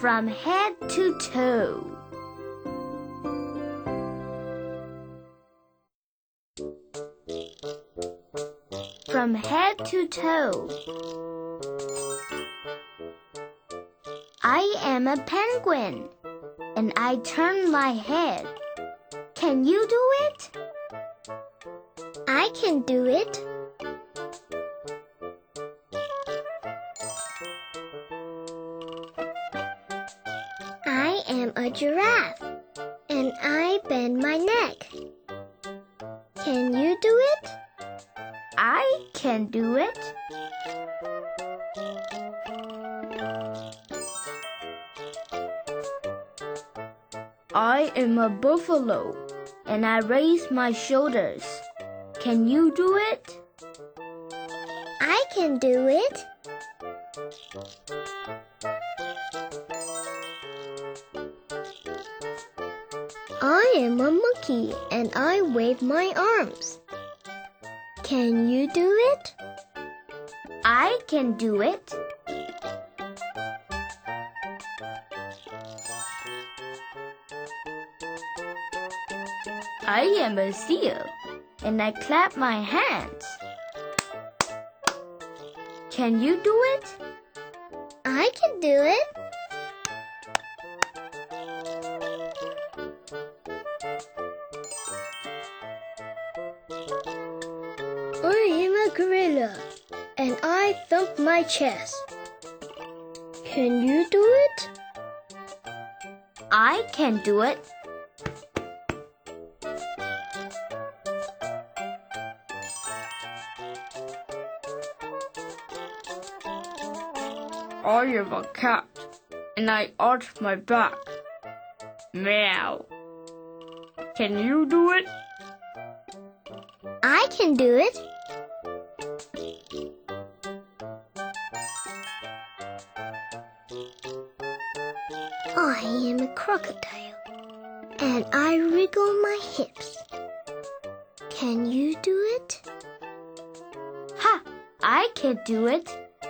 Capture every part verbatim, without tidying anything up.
from head to toe. From head to toe. I am a penguin, and I turn my head. Can you do it? I can do it. I am a giraffe, and I bend my neck. Can you do it? I can do it. I am a buffalo, and I raise my shoulders. Can you do it? I can do it. I am a monkey, and I wave my arms. Can you do it? I can do it. I am a seal, and I clap my hands. Can you do it? I can do it. I am a gorilla, and I thump my chest. Can you do it? I can do it. I am a cat, and I arch my back. Meow. Can you do it? I can do it. I am a crocodile, and I wriggle my hips. Can you do it? Ha! I can do it.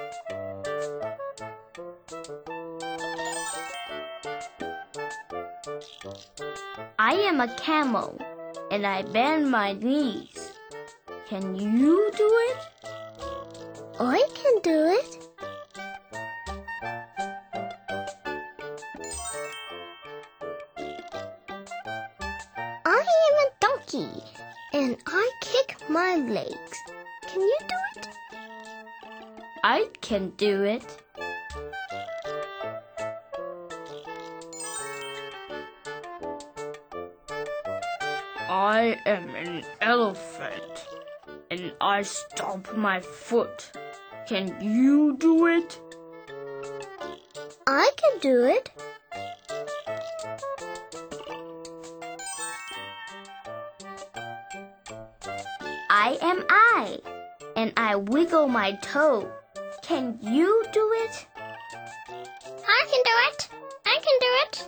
I am a camel, and I bend my knees. Can you do it? I can do it. I am a donkey, and I kick my legs. Can you do it? I can do it. I am an elephant, and I stomp my foot. Can you do it? I can do it. I am I, and I wiggle my toe. Can you do it? I can do it. I can do it.